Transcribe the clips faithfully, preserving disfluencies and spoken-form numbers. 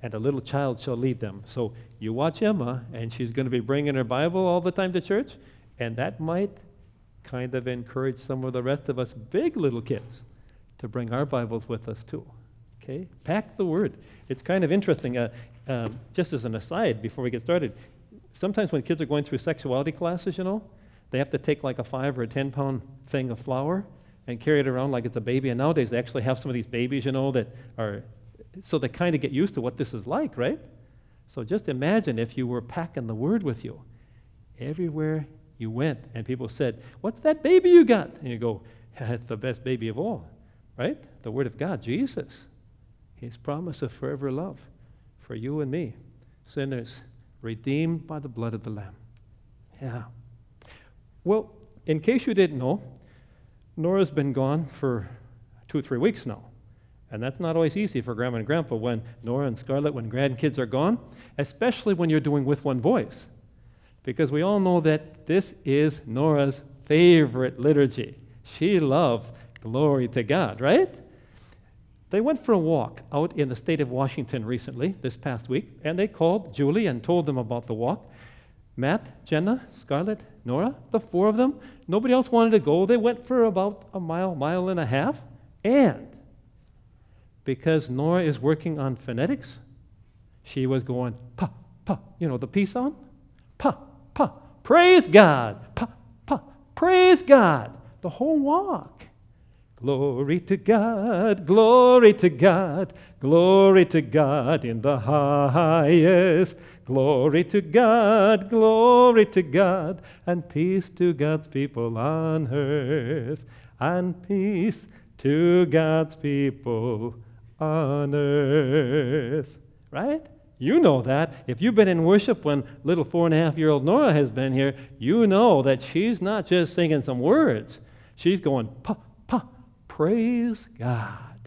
and a little child shall lead them. So you watch Emma, and she's going to be bringing her Bible all the time to church, and that might kind of encourage some of the rest of us big little kids to bring our Bibles with us too. Okay? Pack the Word. It's kind of interesting. Uh, um, just as an aside, before we get started, sometimes when kids are going through sexuality classes, you know, they have to take like a five or a ten pound thing of flour and carry it around like it's a baby. And nowadays they actually have some of these babies, you know, that are, so they kind of get used to what this is like, right? So just imagine if you were packing the Word with you everywhere you went, and people said, "What's that baby you got?" And you go, "That's the best baby of all," right? The Word of God, Jesus. His promise of forever love for you and me, sinners, redeemed by the blood of the Lamb. Yeah. Well, in case you didn't know, Nora's been gone for two or three weeks now. And that's not always easy for Grandma and Grandpa when Nora and Scarlett, when grandkids are gone, especially when you're doing with one voice. Because we all know that this is Nora's favorite liturgy. She loved Glory to God, right? They went for a walk out in the state of Washington recently, this past week, and they called Julie and told them about the walk. Matt, Jenna, Scarlett, Nora, the four of them, nobody else wanted to go. They went for about a mile, mile and a half, and because Nora is working on phonetics, she was going, pa, pa, you know, the P sound? Pa, pa, praise God, pa, pa, praise God, the whole walk. Glory to God, glory to God, glory to God in the highest. Glory to God, glory to God, and peace to God's people on earth, and peace to God's people on earth. Right? You know that. If you've been in worship when little four and a half year old Nora has been here, you know that she's not just singing some words. She's going, pa, pa, praise God.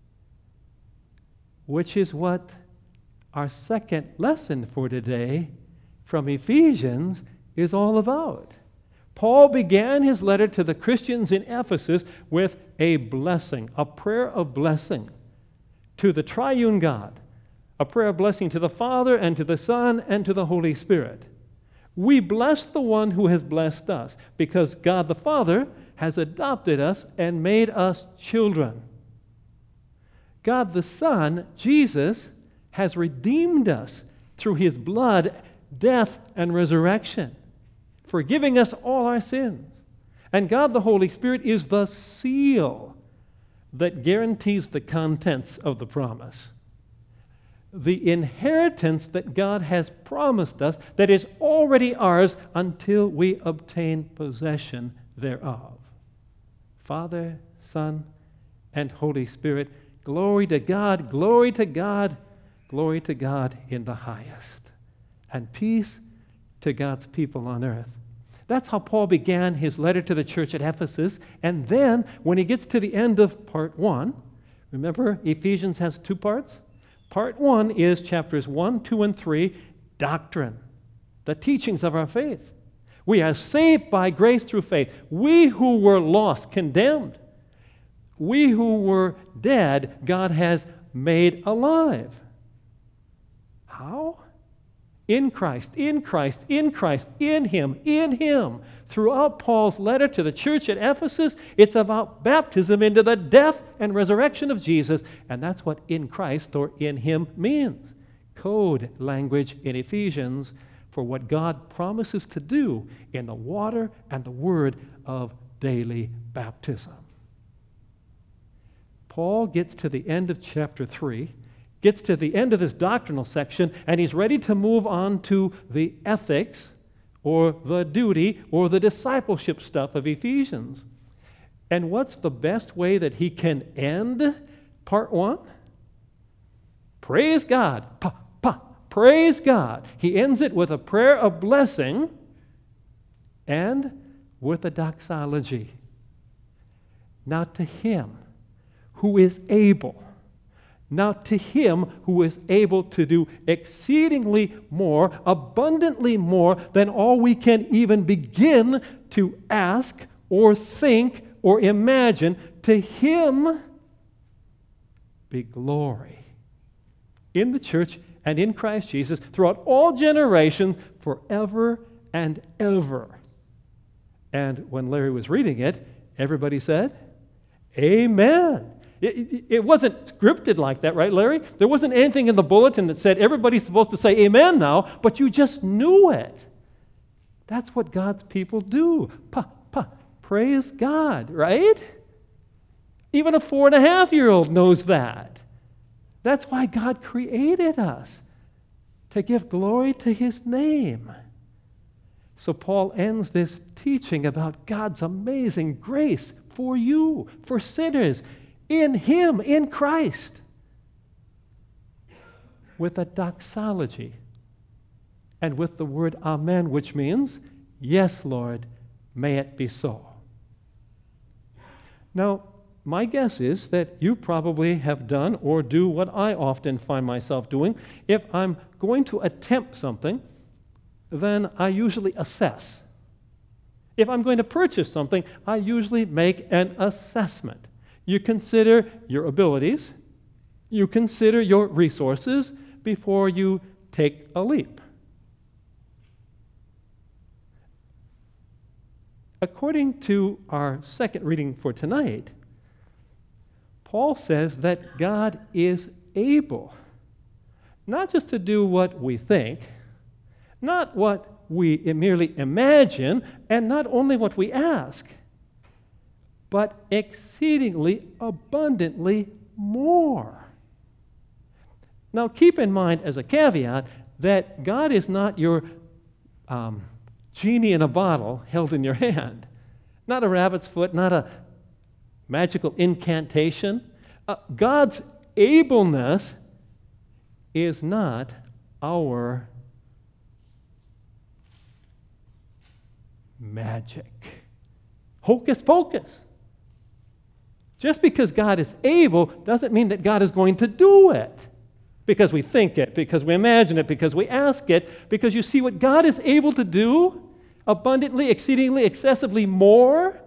Which is what our second lesson for today from Ephesians is all about. Paul began his letter to the Christians in Ephesus with a blessing, a prayer of blessing to the triune God, a prayer of blessing to the Father and to the Son and to the Holy Spirit. We bless the one who has blessed us because God the Father has adopted us and made us children. God the Son, Jesus, has redeemed us through his blood, death, and resurrection, forgiving us all our sins. And God the Holy Spirit is the seal that guarantees the contents of the promise. The inheritance that God has promised us that is already ours until we obtain possession thereof. Father, Son, and Holy Spirit, glory to God, glory to God, glory to God in the highest, and peace to God's people on earth. That's how Paul began his letter to the church at Ephesus. And then, when he gets to the end of part one, remember Ephesians has two parts? Part one is chapters one, two, and three, doctrine, the teachings of our faith. We are saved by grace through faith. We who were lost, condemned, we who were dead, God has made alive. How? In Christ, in Christ, in Christ, in Him, in Him. Throughout Paul's letter to the church at Ephesus, it's about baptism into the death and resurrection of Jesus, and that's what in Christ or in Him means. Code language in Ephesians for what God promises to do in the water and the word of daily baptism. Paul gets to the end of chapter three, gets to the end of this doctrinal section, and he's ready to move on to the ethics or the duty or the discipleship stuff of Ephesians. And what's the best way that he can end part one? Praise God. Pa, pa, praise God. He ends it with a prayer of blessing and with a doxology. Now to Him who is able, now to Him who is able to do exceedingly more, abundantly more than all we can even begin to ask or think or imagine, to Him be glory in the church and in Christ Jesus throughout all generations, forever and ever. And when Larry was reading it, everybody said, Amen. It, it, it wasn't scripted like that, right, Larry? There wasn't anything in the bulletin that said everybody's supposed to say amen now, but you just knew it. That's what God's people do. Pa, pa, praise God, right? Even a four and a half year old knows that. That's why God created us, to give glory to his name. So Paul ends this teaching about God's amazing grace for you, for sinners, in him, in Christ, with a doxology and with the word amen, which means, yes, Lord, may it be so. Now, my guess is that you probably have done or do what I often find myself doing. If I'm going to attempt something, then I usually assess. If I'm going to purchase something, I usually make an assessment. You consider your abilities, you consider your resources before you take a leap. According to our second reading for tonight, Paul says that God is able, not just to do what we think, not what we merely imagine, and not only what we ask, but exceedingly abundantly more. Now, keep in mind as a caveat that God is not your um, genie in a bottle held in your hand, not a rabbit's foot, not a magical incantation. Uh, God's ableness is not our magic. Hocus pocus. Just because God is able doesn't mean that God is going to do it. Because we think it, because we imagine it, because we ask it, because you see what God is able to do, abundantly, exceedingly, excessively more,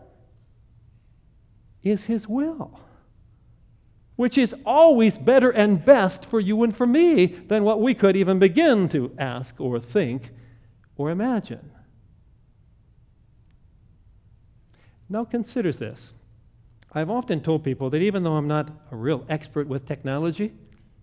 is his will, which is always better and best for you and for me than what we could even begin to ask or think or imagine. Now consider this. I've often told people that even though I'm not a real expert with technology,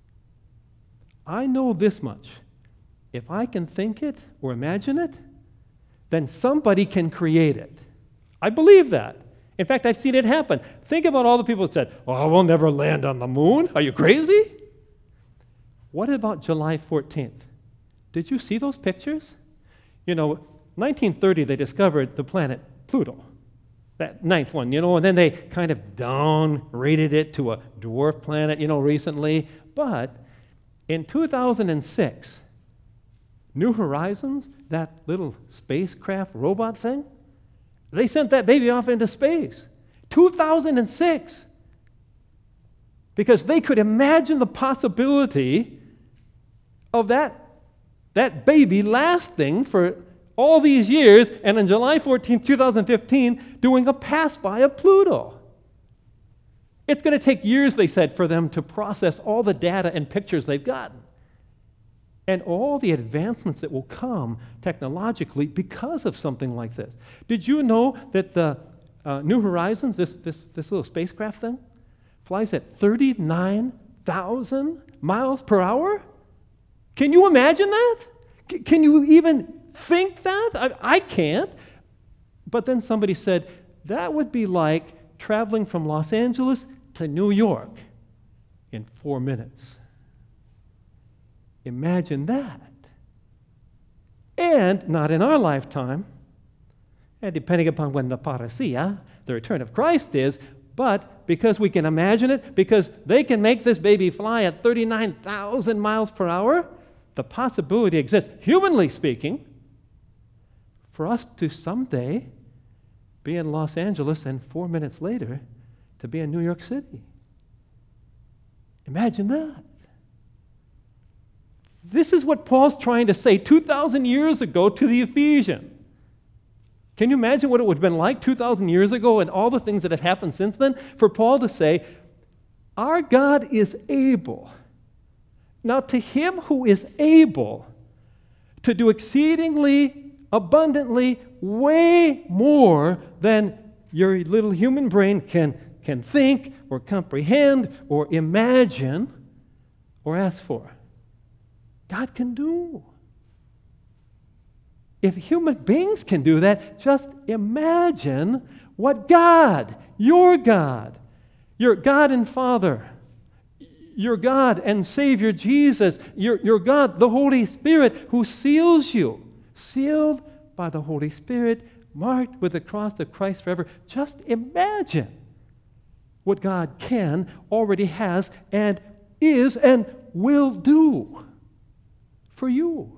I know this much. If I can think it or imagine it, then somebody can create it. I believe that. In fact, I've seen it happen. Think about all the people that said, oh, we'll never land on the moon. Are you crazy? What about July fourteenth? Did you see those pictures? You know, nineteen thirty, they discovered the planet Pluto. That ninth one, you know, and then they kind of down-rated it to a dwarf planet, you know, recently. But in two thousand six, New Horizons, that little spacecraft robot thing, they sent that baby off into space. two thousand six. Because they could imagine the possibility of that, that baby lasting for all these years, and on July fourteenth, two thousand fifteen, doing a pass-by of Pluto. It's going to take years, they said, for them to process all the data and pictures they've gotten. And all the advancements that will come technologically because of something like this. Did you know that the uh, New Horizons, this, this, this little spacecraft thing, flies at thirty-nine thousand miles per hour? Can you imagine that? C- can you even think that? I, I can't. But then somebody said, that would be like traveling from Los Angeles to New York in four minutes. Imagine that. And not in our lifetime, and depending upon when the parousia, the return of Christ is, but because we can imagine it, because they can make this baby fly at thirty-nine thousand miles per hour, the possibility exists, humanly speaking, for us to someday be in Los Angeles and four minutes later to be in New York City. Imagine that. This is what Paul's trying to say two thousand years ago to the Ephesians. Can you imagine what it would have been like two thousand years ago and all the things that have happened since then? For Paul to say, our God is able Now to him who is able to do exceedingly abundantly way more than your little human brain can, can think or comprehend or imagine or ask for. God can do. If human beings can do that, just imagine what God, your God, your God and Father, your God and Savior Jesus, your, your God, the Holy Spirit, who seals you, sealed by the Holy Spirit, marked with the cross of Christ forever. Just imagine what God can, already has, and is, and will do for you.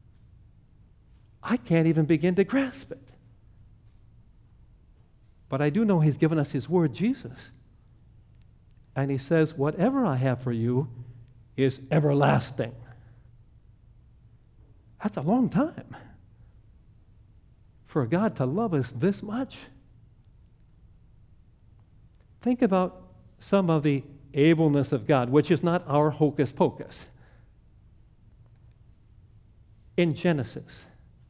I can't even begin to grasp it. But I do know He's given us His Word, Jesus. And He says, whatever I have for you is everlasting. That's a long time for God to love us this much. Think about some of the ableness of God, which is not our hocus pocus. In Genesis,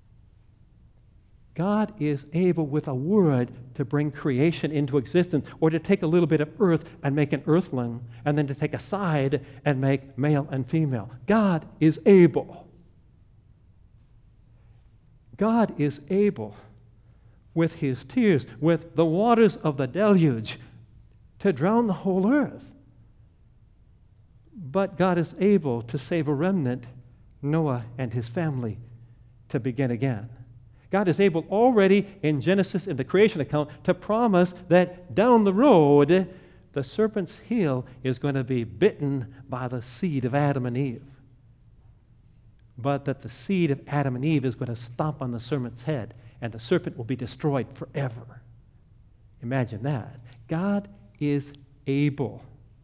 God is able with a word to bring creation into existence, or to take a little bit of earth and make an earthling, and then to take a side and make male and female. God is able. God is able with His tears, with the waters of the deluge, to drown the whole earth. But God is able to save a remnant, Noah and his family, to begin again. God is able already in Genesis, in the creation account, to promise that down the road, the serpent's heel is going to be bitten by the seed of Adam and Eve. But that the seed of Adam and Eve is going to stomp on the serpent's head, and the serpent will be destroyed forever. Imagine that. God is able.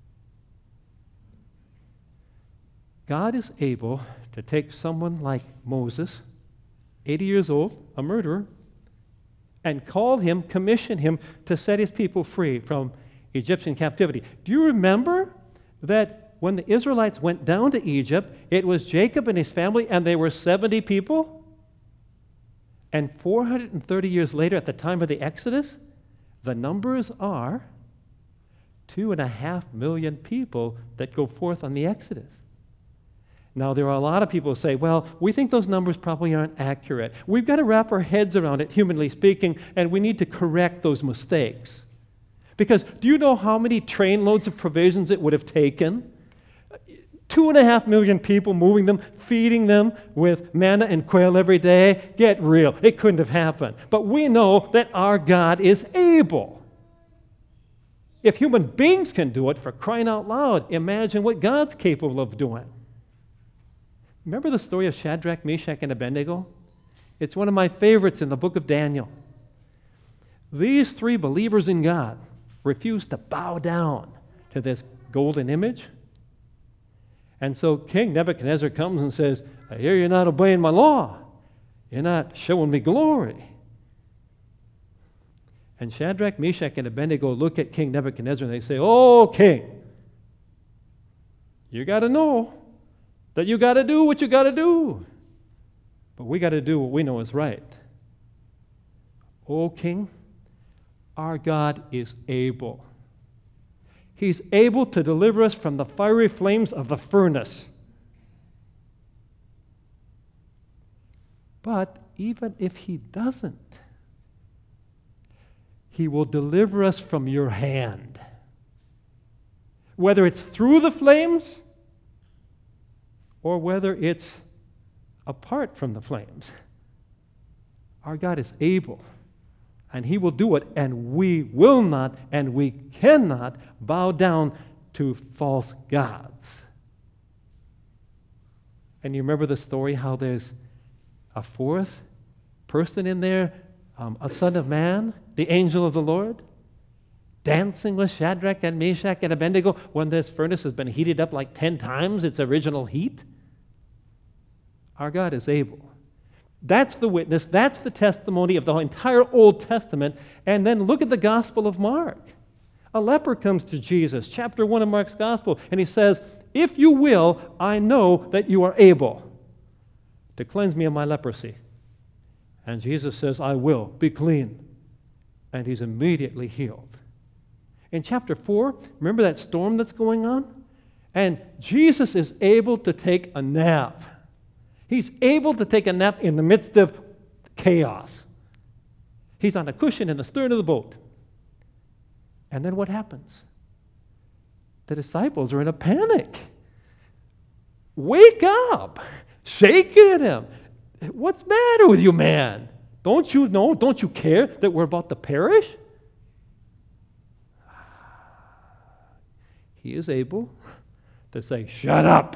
God is able to take someone like Moses, eighty years old, a murderer, and call him, commission him to set his people free from Egyptian captivity. Do you remember that when the Israelites went down to Egypt, it was Jacob and his family, and they were seventy people? And four hundred thirty years later, at the time of the Exodus, the numbers are two and a half million people that go forth on the Exodus. Now, there are a lot of people who say, well, we think those numbers probably aren't accurate. We've got to wrap our heads around it, humanly speaking, and we need to correct those mistakes. Because do you know how many train loads of provisions it would have taken? Two and a half million people moving them, feeding them with manna and quail every day. Get real. It couldn't have happened. But we know that our God is able. If human beings can do it, for crying out loud, imagine what God's capable of doing. Remember the story of Shadrach, Meshach, and Abednego? It's one of my favorites in the book of Daniel. These three believers in God refused to bow down to this golden image. And so King Nebuchadnezzar comes and says, I hear you're not obeying my law. You're not showing me glory. And Shadrach, Meshach, and Abednego look at King Nebuchadnezzar and they say, oh, king, you got to know that you got to do what you got to do. But we got to do what we know is right. O King, our God is able. He's able to deliver us from the fiery flames of the furnace. But even if He doesn't, He will deliver us from your hand. Whether it's through the flames or whether it's apart from the flames. Our God is able, and He will do it, and we will not and we cannot bow down to false gods. And you remember the story how there's a fourth person in there, um, a son of man, the angel of the Lord, dancing with Shadrach and Meshach and Abednego when this furnace has been heated up like ten times its original heat. Our God is able. That's the witness. That's the testimony of the entire Old Testament. And then look at the Gospel of Mark. A leper comes to Jesus, chapter one of Mark's Gospel, and he says, if you will, I know that you are able to cleanse me of my leprosy. And Jesus says, I will, be clean. And he's immediately healed. In chapter four, remember that storm that's going on? And Jesus is able to take a nap. He's able to take a nap in the midst of chaos. He's on a cushion in the stern of the boat. And then what happens? The disciples are in a panic. Wake up! Shaking him. What's the matter with you, man? Don't you know, don't you care that we're about to perish? He is able to say, shut up.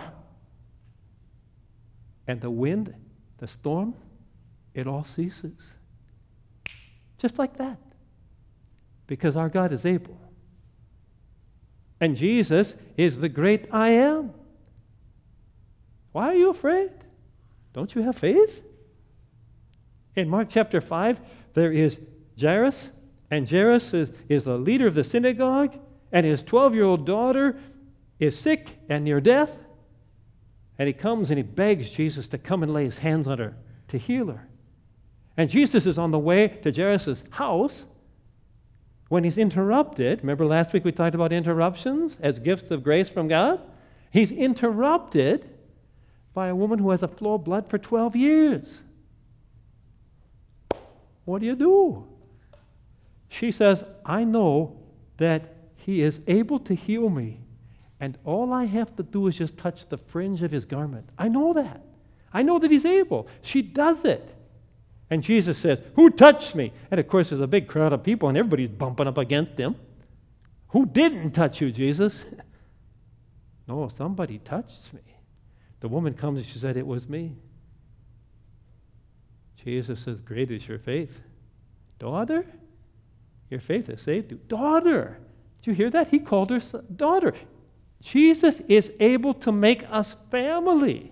And the wind, the storm, it all ceases. Just like that. Because our God is able. And Jesus is the great I am. Why are you afraid? Don't you have faith? In Mark chapter five, there is Jairus, and Jairus is, is the leader of the synagogue, and his twelve-year-old daughter is sick and near death. And he comes and he begs Jesus to come and lay his hands on her to heal her. And Jesus is on the way to Jairus' house when he's interrupted. Remember last week we talked about interruptions as gifts of grace from God? He's interrupted by a woman who has a flow of blood for twelve years. What do you do? She says, I know that he is able to heal me, and all I have to do is just touch the fringe of his garment. I know that. I know that he's able. She does it. And Jesus says, who touched me? And of course, there's a big crowd of people, and everybody's bumping up against him. Who didn't touch you, Jesus? No, somebody touched me. The woman comes and she said, it was me. Jesus says, great is your faith. Daughter, your faith has saved you. Daughter. Did you hear that? He called her daughter. Jesus is able to make us family.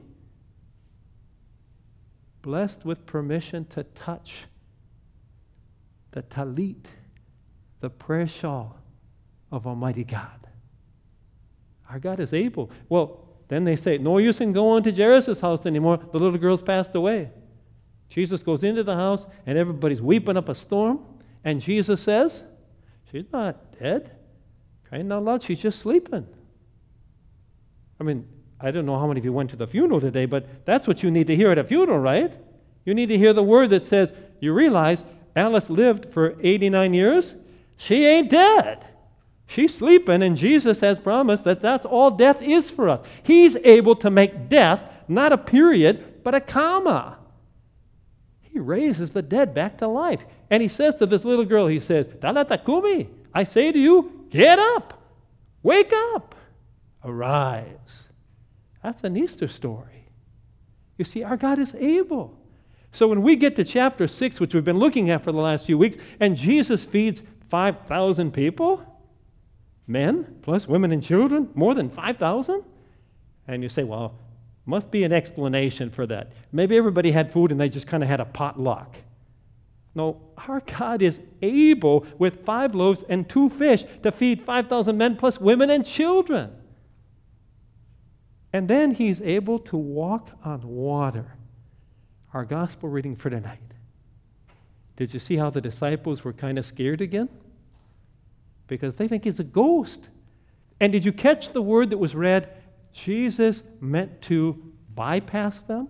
Blessed with permission to touch the talit, the prayer shawl of Almighty God. Our God is able. Well, then they say, no use in going to Jairus' house anymore. The little girl's passed away. Jesus goes into the house, and everybody's weeping up a storm. And Jesus says, she's not dead. Crying out loud, she's just sleeping. I mean, I don't know how many of you went to the funeral today, but that's what you need to hear at a funeral, right? You need to hear the word that says, you realize Alice lived for eighty-nine years. She ain't dead. She's sleeping, and Jesus has promised that that's all death is for us. He's able to make death not a period, but a comma. He raises the dead back to life. And he says to this little girl, he says, Talata kumi, I say to you, get up, wake up, arise. That's an Easter story. You see, our God is able. So when we get to chapter six, which we've been looking at for the last few weeks, and Jesus feeds five thousand people, men plus women and children, more than five thousand, and you say, well, must be an explanation for that. Maybe everybody had food and they just kind of had a potluck. No, our God is able with five loaves and two fish to feed five thousand men plus women and children. And then he's able to walk on water. Our gospel reading for tonight. Did you see how the disciples were kind of scared again? Because they think he's a ghost. And did you catch the word that was read? Jesus meant to bypass them.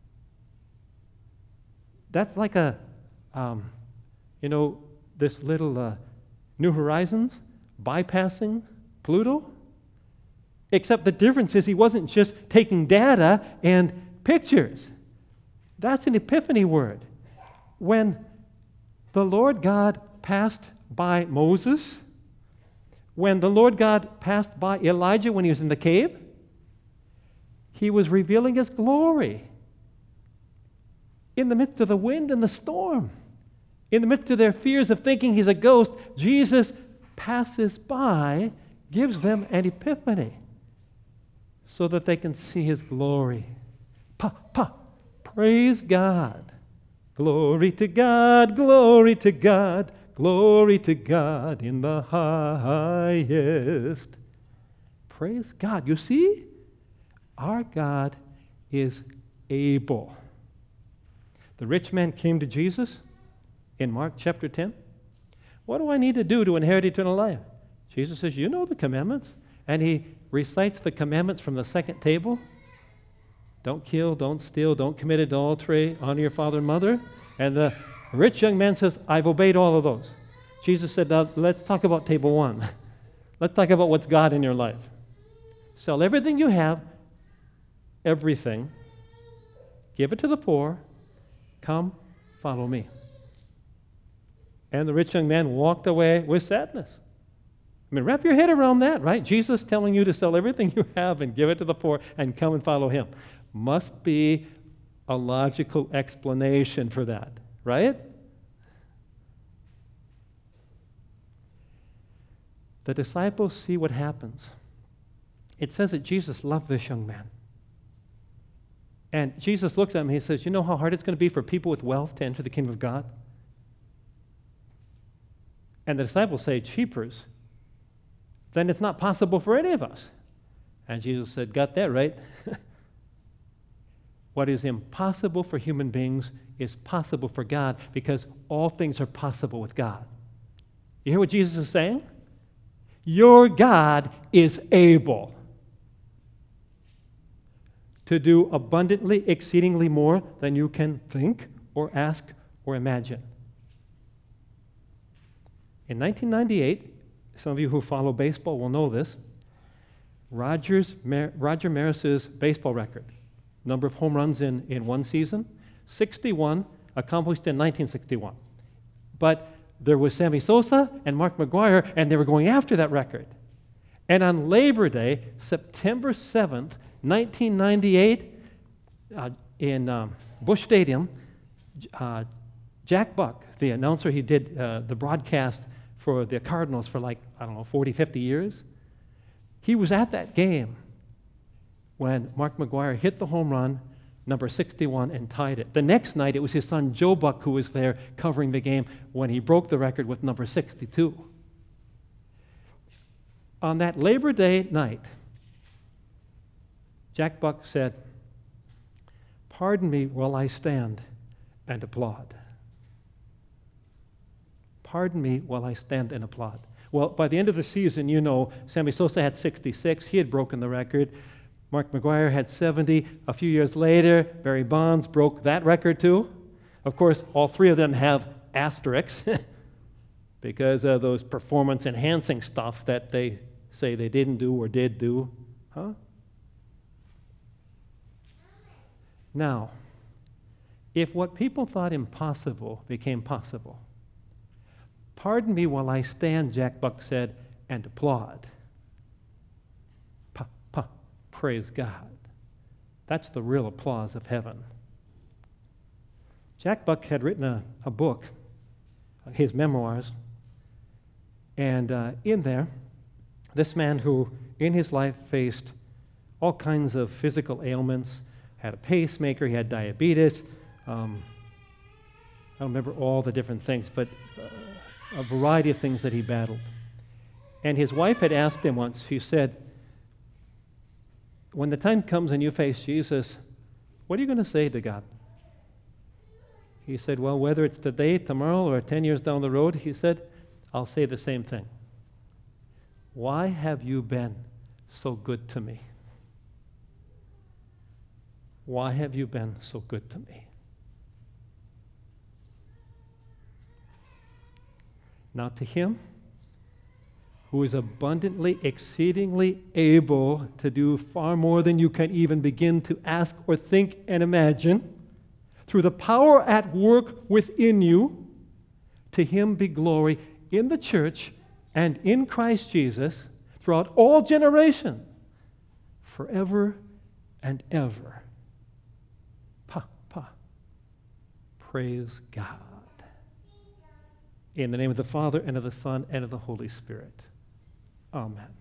That's like a, um, you know, this little uh, New Horizons bypassing Pluto. Except the difference is he wasn't just taking data and pictures. That's an epiphany word. When the Lord God passed by Moses, when the Lord God passed by Elijah when he was in the cave, he was revealing his glory in the midst of the wind and the storm. In the midst of their fears of thinking he's a ghost, Jesus passes by, gives them an epiphany so that they can see his glory. Pa, pa, praise God. Glory to God, glory to God, glory to God in the highest. Praise God. You see? Our God is able. The rich man came to Jesus in Mark chapter ten. What do I need to do to inherit eternal life? Jesus says, you know the commandments. And he recites the commandments from the second table. Don't kill, don't steal, don't commit adultery, honor your father and mother. And the rich young man says, I've obeyed all of those. Jesus said, now let's talk about table one. Let's talk about what's God in your life. Sell everything you have, everything. Give it to the poor. Come, follow me. And the rich young man walked away with sadness. I mean, wrap your head around that, right? Jesus telling you to sell everything you have and give it to the poor and come and follow him. Must be a logical explanation for that, right? The disciples see what happens. It says that Jesus loved this young man. And Jesus looks at him and he says, you know how hard it's going to be for people with wealth to enter the kingdom of God? And the disciples say, cheapers, then it's not possible for any of us. And Jesus said, got that right. What is impossible for human beings is possible for God because all things are possible with God. You hear what Jesus is saying? Your God is able to do abundantly, exceedingly more than you can think or ask or imagine. In nineteen ninety-eight, some of you who follow baseball will know this, Rogers, Mar- Roger Maris's baseball record, number of home runs in, in one season, sixty-one, accomplished in nineteen sixty-one. But there was Sammy Sosa and Mark McGwire, and they were going after that record. And on Labor Day, September seventh, nineteen ninety-eight, uh, in um, Busch Stadium, uh, Jack Buck, the announcer, he did uh, the broadcast for the Cardinals for like, I don't know, forty, fifty years. He was at that game when Mark McGwire hit the home run, number sixty-one, and tied it. The next night, it was his son Joe Buck who was there covering the game when he broke the record with number sixty-two. On that Labor Day night, Jack Buck said, pardon me while I stand and applaud. Pardon me while I stand and applaud. Well, by the end of the season, you know, Sammy Sosa had sixty-six. He had broken the record. Mark McGwire had seventy. A few years later, Barry Bonds broke that record too. Of course, all three of them have asterisks because of those performance-enhancing stuff that they say they didn't do or did do. Huh? Now, if what people thought impossible became possible, pardon me while I stand, Jack Buck said, and applaud. Pa, pa, praise God. That's the real applause of heaven. Jack Buck had written a, a book, his memoirs, and uh, in there, this man who in his life faced all kinds of physical ailments, had a pacemaker, he had diabetes, um, I don't remember all the different things, but uh, a variety of things that he battled. And his wife had asked him once, she said, when the time comes and you face Jesus, what are you going to say to God? He said, well, whether it's today, tomorrow, or ten years down the road, he said, I'll say the same thing. Why have you been so good to me? Why have you been so good to me? Now to him, who is abundantly, exceedingly able to do far more than you can even begin to ask or think and imagine, through the power at work within you, to him be glory in the church and in Christ Jesus throughout all generations, forever and ever. Pa, pa. Praise God. In the name of the Father, and of the Son, and of the Holy Spirit. Amen.